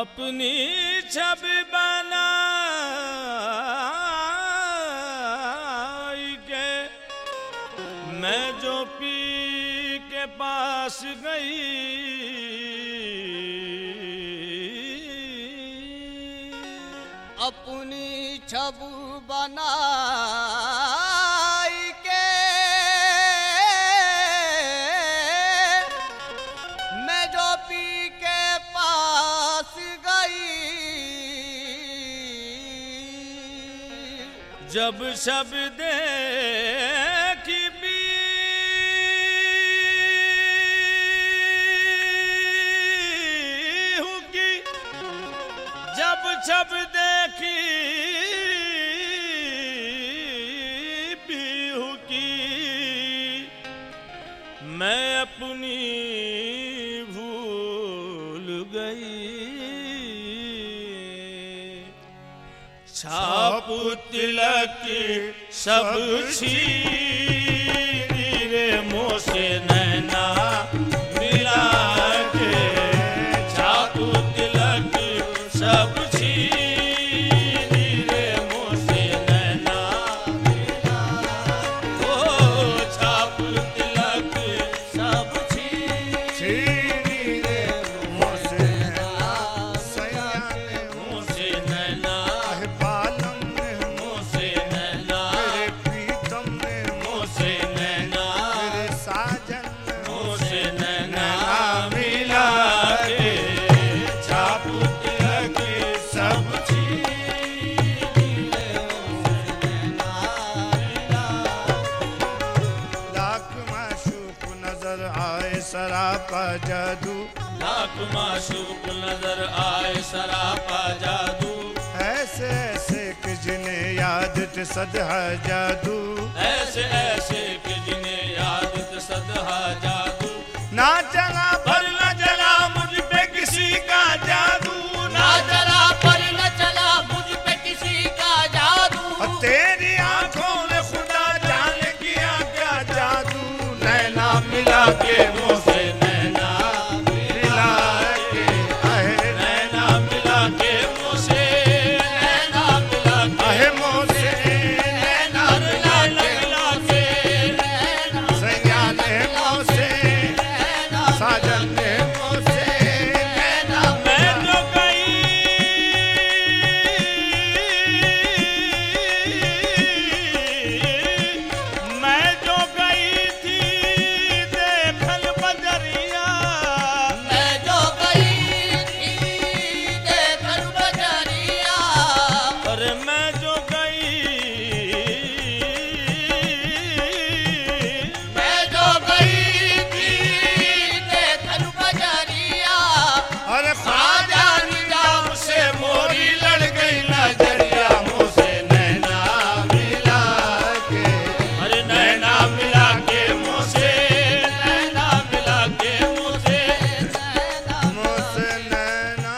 अपनी छवि बनाई के मैं जो पी के पास गई, अपनी छवि बनाई के मैं जो पी के पास गई, जब सब देखी बीहू की, जब सब देखी बीहू की, मैं अपनी भूल गई। छाप तिलक सब छीनी रे मुँह से नैना मिला के, छाप तिलक सब छीनी रे मुँह से नैना मिला, ओ छाप तिलक सब छीनी रे मुँह से नैना, सयाने मुँह से नैना, आहे बालम ने मुँह से नैना, मेरे प्रीतम ने मुँह से नैना, मेरे साजन ने मुँह से नैना मिला के, छाप तिलक सब छीनी रे मुँह से नैना मिला। लाख माशूक नजर आए सरापा जादू, लाख माशूक नजर आए सरापा जादू, ऐसे ऐसे कि जिन्हें याद थे सदहा जादू, ऐसे ऐसे कि जिन्हें याद थे सदहा जादू, ना चला पर न चला मुझ पे किसी का जादू, ना चला पर न चला मुझ पे किसी का जादू, तेरी आंखों ने खुदा जाने किया क्या जादू, नैना मिला के मुँह से नैना मिला के, आहे नैना मिला के मुँह से नैना मिला के, आहे मुँह से नैना मिला के, सैया ने मुँह से साजन ने मुँह से नैना मैं जो गई मैं जो गई थी देखल बजरिया, मैं जो गई थी देखल बजरिया, अरे मैं जो गई मैं जो गई थी देखल बजरिया, अरे ख्वाजा निजाम से मोरी लड़ गई नजरिया, मुँह से नैना मिला के, अरे नैना मिला के मुँह से नैना मिला के मुँह से मुँह से नैना,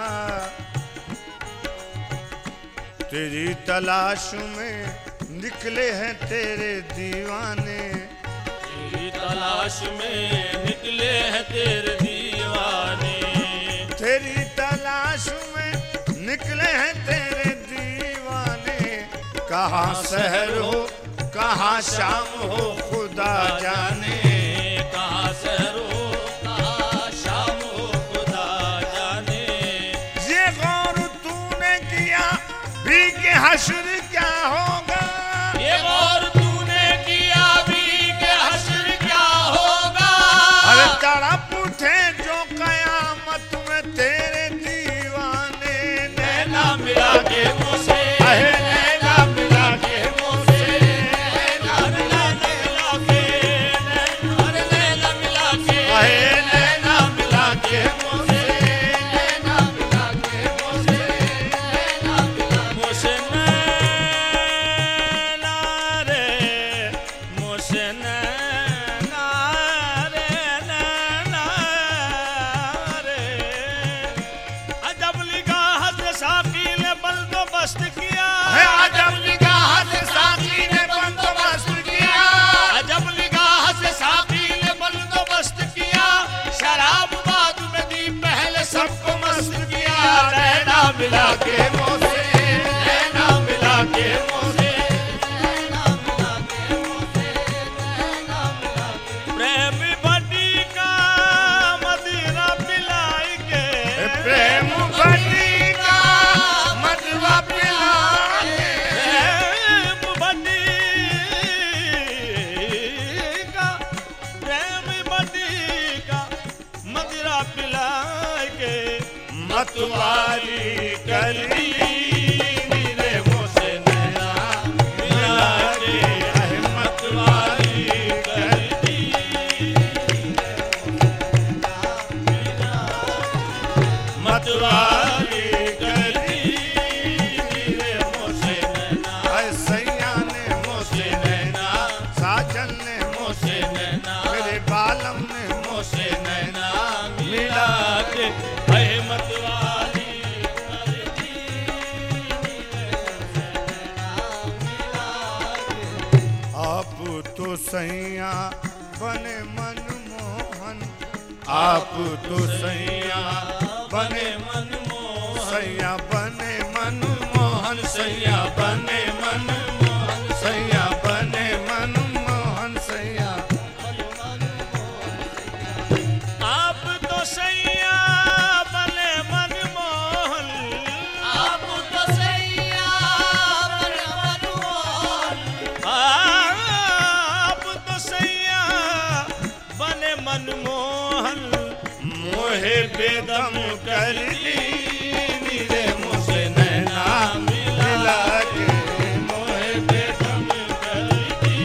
तेरी तलाश में निकले हैं तेरे दीवाने, तेरी तलाश में निकले हैं तेरे दीवाने, तेरी तलाश में निकले हैं तेरे दीवाने, कहाँ शहर हो कहाँ शाम हो खुदा जाने, कहाँ शहर हो कहाँ शाम हो खुदा जाने, ये गौर तूने किया भी के हश्र क्या होगा, ये गौर तूने किया भी के हश्र क्या होगा, अरे तड़प उठे जो कयामत में तेरे दीवाने, नैना मिला के मुँह से आहे नैना मिला के मुँह से नैना मिला के, अरे नैना मिला के, आहे नैना मिला के मुँह से नैना मिला के मुझसे, नैना मिला मुँह से नैना मतवारी कर दी रे मुझसे नैना मिला के है मतवारी कर दी मतवारी कर दी रे मुझसे नैना सैया ने मुझसे नैना साजन ने मुझसे नैना मेरे बालम ने मुझसे नैना मिला के है मतवारी कर दी आप तो सैया बने मनमोहन आप तो सैया बने मनमोहन सैया बने मनमोहन सैया बने मनमोहन सैया बने मनमोहन सैया आप तो सैया बने मनमोहन आप तो सैया बने मनमोहन आप तो सैया बने मनमोहन मोहे बेदम कर दी रे मुझसे नैना मिला के मोहे बेदम कर दी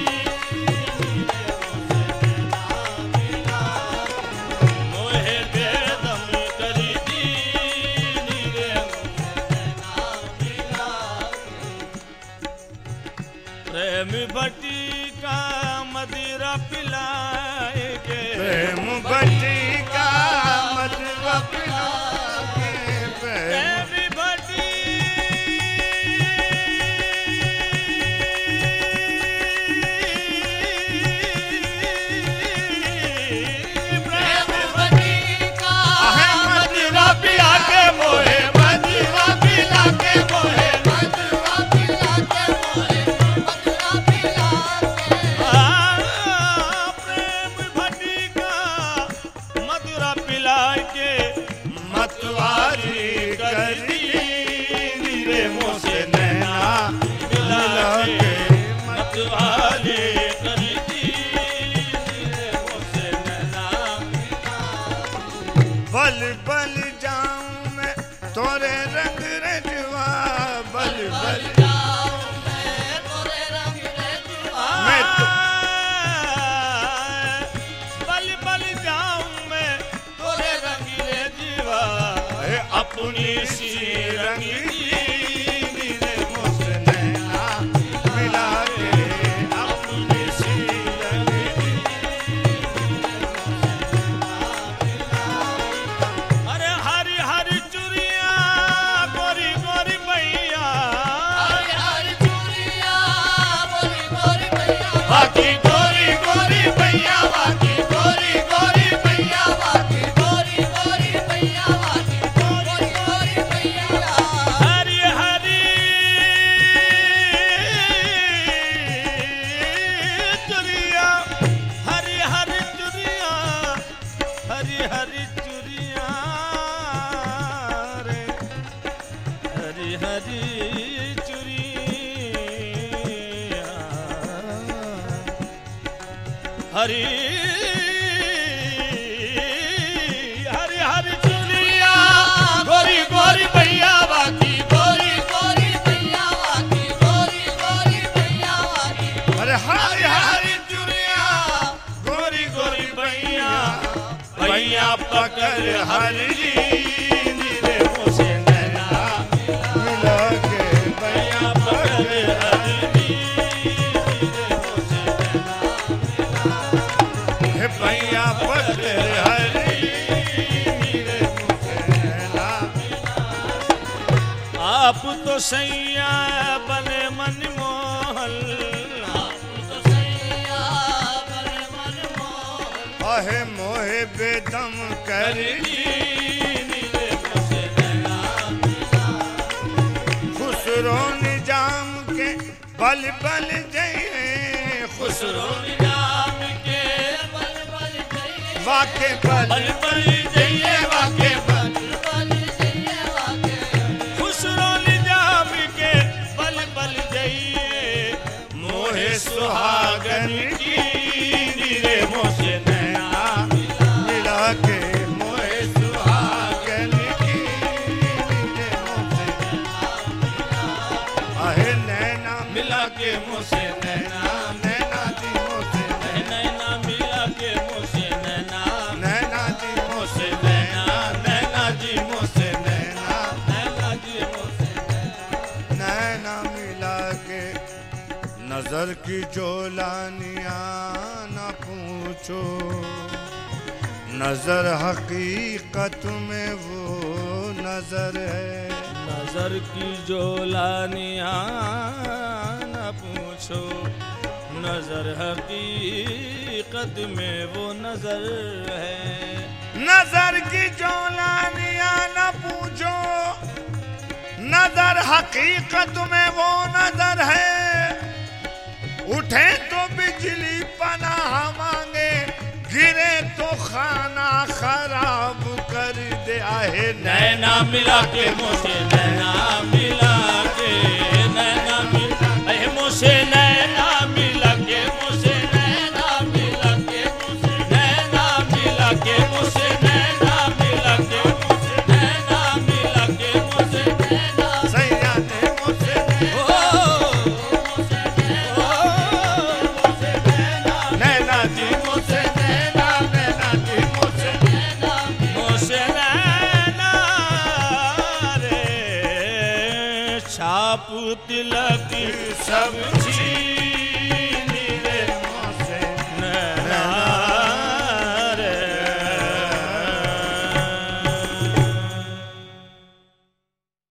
मोहे बेदम कर दी रे प्रेम बटी का मदिरा पिलाए के प्रेम बटी का मधुआ पिला के प्रेम प्रेम बटी प्रेम बटी का मधुआ पिला के मोहे मधुआ पिला के मोहे मधुआ पिला के मोहे मधुआ पिला के प्रेम भटी का मधुरा पिला के मतवारी कर दी रे मुझसे नैना मिला के मतवारी कर दी रे मुझसे नैना बल बल जाऊं मैं तोरे रंग रजवा बल बल जाऊं मैं तोरे रंग रजुआ मैं तो बल बल जाऊं मैं तोरे रंगीले जीवा अपनी सी रंग रे मुझसे नैना मिला के अपनी सी रंग अरे हरी हरी चुरिया गोरी गोरी मैया हरी हरी चूड़िया गोरी गोरी मैया बाकी गोरी गोरी भैया बाकी गोरी गोरी भैया बाकी गोरी गोरी मैया बाकी गोरी गोरी मैया हरी हरी चुरिया हरी हरी चुरिया हरी हरी चुरिया रे हरी हरी चुरिया हरी हरी हरी चुरिया गोरी गोरी भैया बाकी गोरी गोरी मैया बाकी गोरी गोरी मैया बाकी अरे हरी हरी चुरिया गोरी गोरी भैया भैया पकड़ हरी रे मुझसे नैना मिला के भैया पकड़ हरी हे भैया पकड़ हरी रे मुझसे नैना आप तो सैया बने मनमोहन तो सैया बने मनमोहन अहे मोहे बेदम कर दी खुसरो निजाम के बल बल जय खुसरो नाम के बल बल जइए वाके बल बल बल जइए वाके बल बल जइए वाके खुसरो निजाम के बल बल जइए मोहे सुहागन की रे मुझसे नैना मिला के मोहे सुहागन की मिला के मुझसे नैना नैना जी मुझसे नैना मिला के मुझसे नैना नैना जी मुझसे नैना नैना जी मुझसे नैना नैना जी मुझसे नैना मिला के नजर की जोलानियां न पूछो नजर हकीकत में वो नजर है नजर की जोलानियां न पूछो नजर हकीकत में वो नजर है नजर की जोलानियां न पूछो नजर हकीकत में वो नजर है उठे तो बिजली पनाह मांगे गिरे तो खाना खराब कर दे आहे नैना मिला के मुझसे नैना मिला के नैना मिला मुझसे नैना मिला के मुझसे नैना मिला के मुझसे नैना मिला के मुझसे नैना मिला के मुझसे नैना मिला के मुझसे नैना सैया ने मुझसे नैना जी मुझसे नैना नैना जी मुझसे मुझसे नैना रे छाप तिलक सब चीज